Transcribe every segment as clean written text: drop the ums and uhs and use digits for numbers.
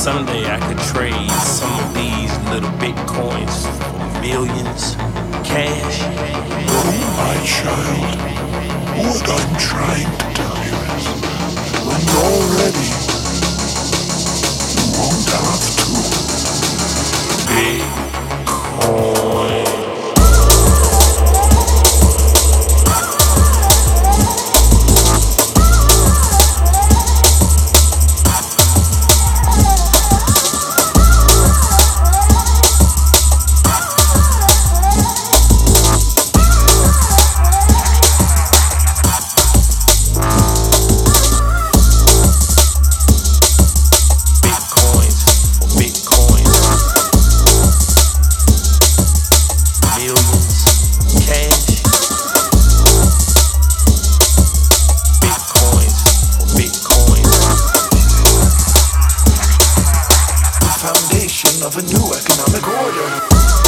someday I could trade some of these little bitcoins for millions, cash. Oh, my child, what I'm trying to tell you is, when you're ready, you won't have to. Bitcoin. Of a new economic order.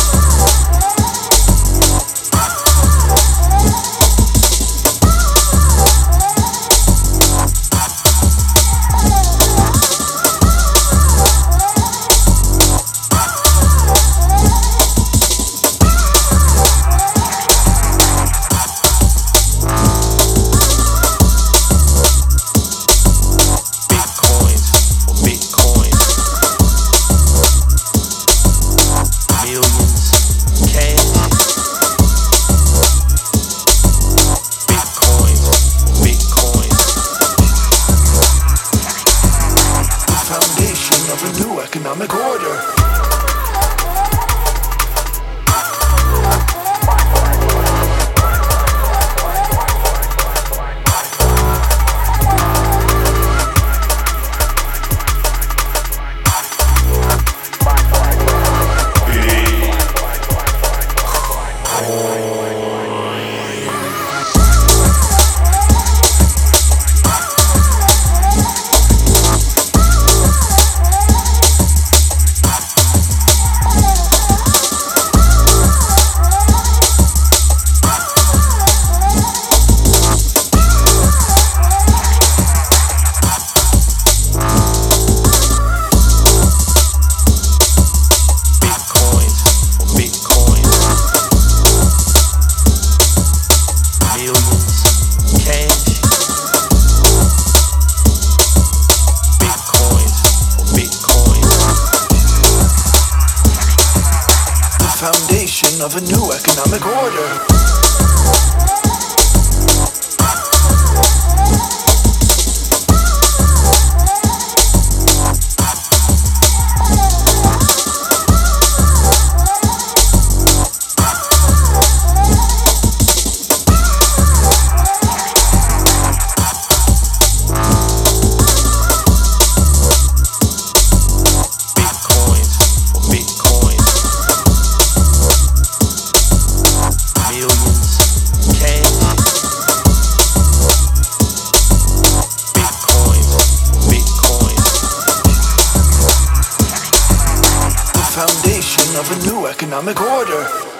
Economic order. Foundation of a new economic order. Foundation of a new economic order.